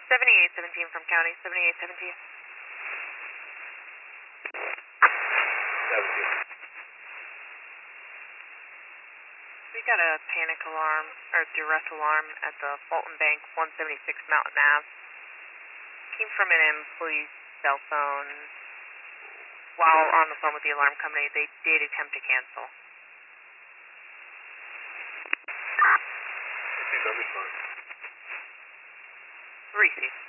7817 from county, 7817. 17. We got a panic alarm, or duress alarm at the Fulton Bank, 176 Mountain Ave. Came from an employee's cell phone. While on the phone with the alarm company, they did attempt to cancel. What's your number, 3C.